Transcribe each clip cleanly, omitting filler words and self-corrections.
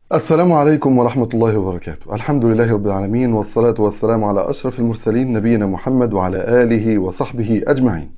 السلام عليكم ورحمة الله وبركاته. الحمد لله رب العالمين، والصلاة والسلام على أشرف المرسلين نبينا محمد وعلى آله وصحبه أجمعين.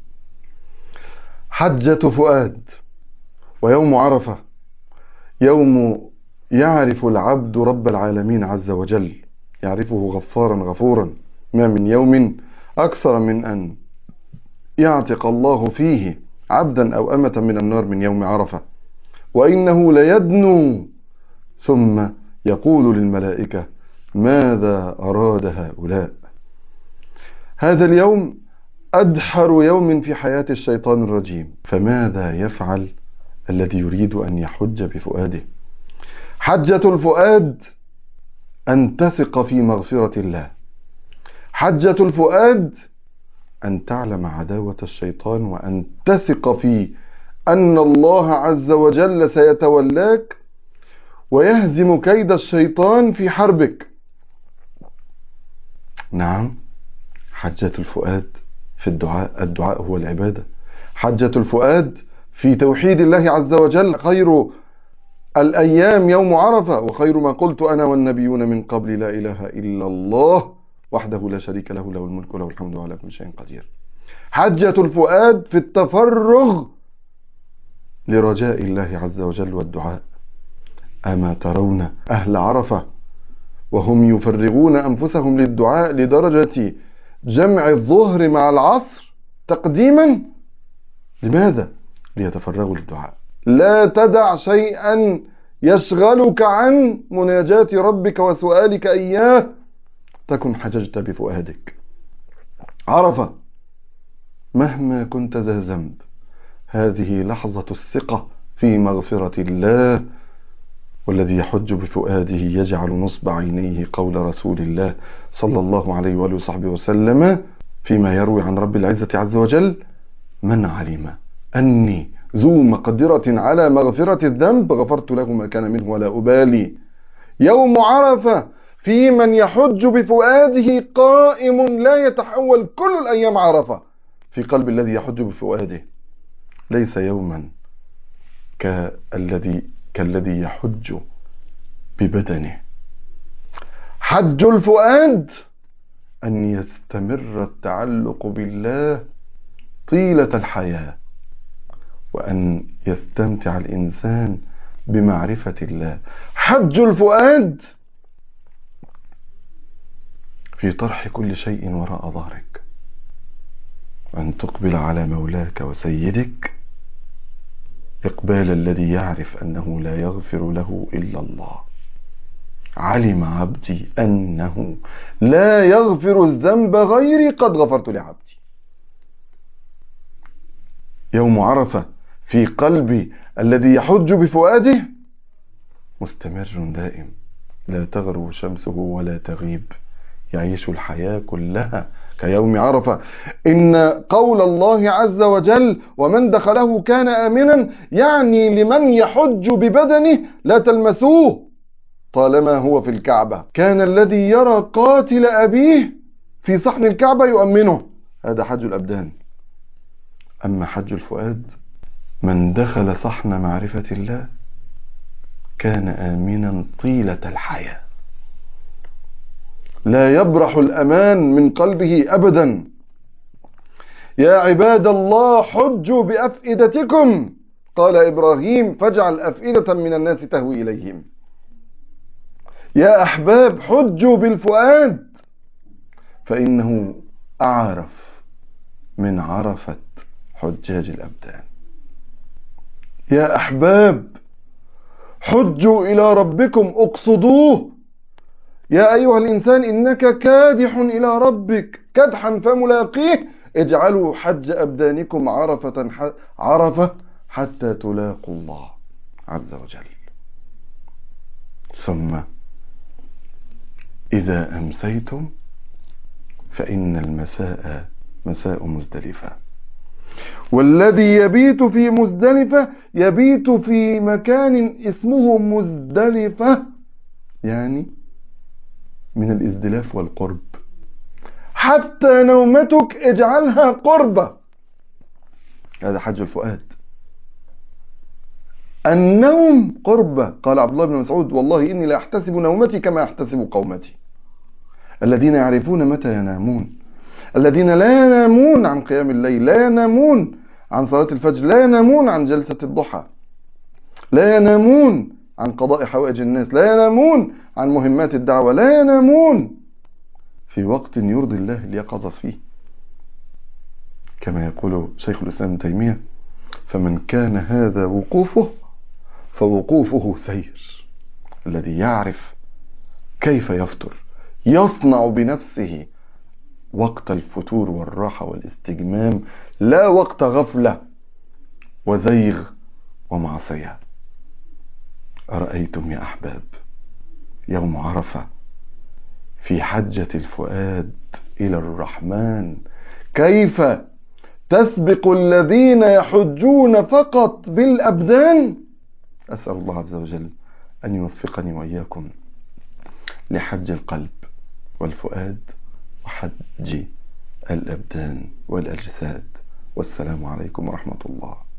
حجة فؤاد ويوم عرفة، يوم يعرف العبد رب العالمين عز وجل، يعرفه غفارا غفورا. ما من يوم أكثر من أن يعتق الله فيه عبدا أو أمة من النار من يوم عرفة، وإنه ليدنو ثم يقول للملائكة: ماذا أراد هؤلاء؟ هذا اليوم أدحر يوم في حياة الشيطان الرجيم، فماذا يفعل الذي يريد أن يحج بفؤاده؟ حجة الفؤاد أن تثق في مغفرة الله. حجة الفؤاد أن تعلم عداوة الشيطان، وأن تثق في أن الله عز وجل سيتولاك ويهزم كيد الشيطان في حربك. نعم، حجة الفؤاد في الدعاء هو العبادة. حجة الفؤاد في توحيد الله عز وجل. خير الأيام يوم عرفة، وخير ما قلت أنا والنبيون من قبل: لا إله إلا الله وحده لا شريك له، له الملك وله الحمد وعلى كل شيء قدير. حجة الفؤاد في التفرغ لرجاء الله عز وجل والدعاء. أما ترون أهل عرفة وهم يفرغون أنفسهم للدعاء لدرجة جمع الظهر مع العصر تقديما؟ لماذا؟ ليتفرغوا للدعاء. لا تدع شيئا يشغلك عن مناجاة ربك وسؤالك إياه، تكن حججت بفؤادك. عرفة مهما كنت ذا ذنب، هذه لحظة الثقة في مغفرة الله. والذي يحج بفؤاده يجعل نصب عينيه قول رسول الله صلى الله عليه وآله وصحبه وسلم فيما يروي عن رب العزة عز وجل: من علم أني ذو مقدرة على مغفرة الذنب غفرت له ما كان منه ولا أبالي. يوم عرفة في من يحج بفؤاده قائم لا يتحول كل الأيام عرفة في قلب الذي يحج بفؤاده. ليس يوما كالذي يحج ببدنه. حج الفؤاد أن يستمر التعلق بالله طيلة الحياة، وأن يستمتع الإنسان بمعرفة الله. حج الفؤاد في طرح كل شيء وراء ظهرك، وأن تقبل على مولاك وسيدك إقبال الذي يعرف أنه لا يغفر له إلا الله. علم عبدي أنه لا يغفر الذنب غيري قد غفرت لعبدي. يوم عرفة في قلب الذي يحج بفؤاده مستمر دائم، لا تغرب شمسه ولا تغيب، يعيش الحياة كلها كيوم عرفة. إن قول الله عز وجل: ومن دخله كان آمنا، يعني لمن يحج ببدنه لا تلمسوه طالما هو في الكعبة. كان الذي يرى قاتل أبيه في صحن الكعبة يؤمنه، هذا حج الأبدان. أما حج الفؤاد، من دخل صحن معرفة الله كان آمنا طيلة الحياة، لا يبرح الأمان من قلبه أبدا. يا عباد الله حجوا بأفئدتكم، قال إبراهيم: فاجعل أفئدة من الناس تهوي إليهم. يا أحباب حجوا بالفؤاد، فإنه أعرف من عرفة حجاج الأبدان. يا أحباب حجوا إلى ربكم، اقصدوه. يا أيها الإنسان إنك كادح إلى ربك كدحا فملاقيه، اجعلوا حج أبدانكم عرفة حتى تلاقوا الله عز وجل. ثم إذا أمسيتم فإن المساء مساء مزدلفة، والذي يبيت في مزدلفة يبيت في مكان اسمه مزدلفة، يعني من الازدلاف والقرب. حتى نومتك اجعلها قربة. هذا حج الفؤاد. النوم قربة. قال عبد الله بن مسعود: والله إني لا أحتسب نومتي كما أحتسب قومتي. الذين يعرفون متى ينامون، الذين لا ينامون عن قيام الليل، لا ينامون عن صلاة الفجر، لا ينامون عن جلسة الضحى، لا ينامون عن قضاء حوائج الناس، لا ينامون عن مهمات الدعوة، لا ينامون في وقت يرضي الله اليقظة فيه. كما يقول شيخ الإسلام ابن تيمية: فمن كان هذا وقوفه فوقوفه سير. الذي يعرف كيف يفطر يصنع بنفسه وقت الفتور والراحة والاستجمام، لا وقت غفلة وزيغ ومعصية. أرأيتم يا أحباب يوم عرفة في حجة الفؤاد إلى الرحمن كيف تسبق الذين يحجون فقط بالأبدان؟ أسأل الله عز وجل أن يوفقني وإياكم لحج القلب والفؤاد وحج الأبدان والأجساد. والسلام عليكم ورحمة الله.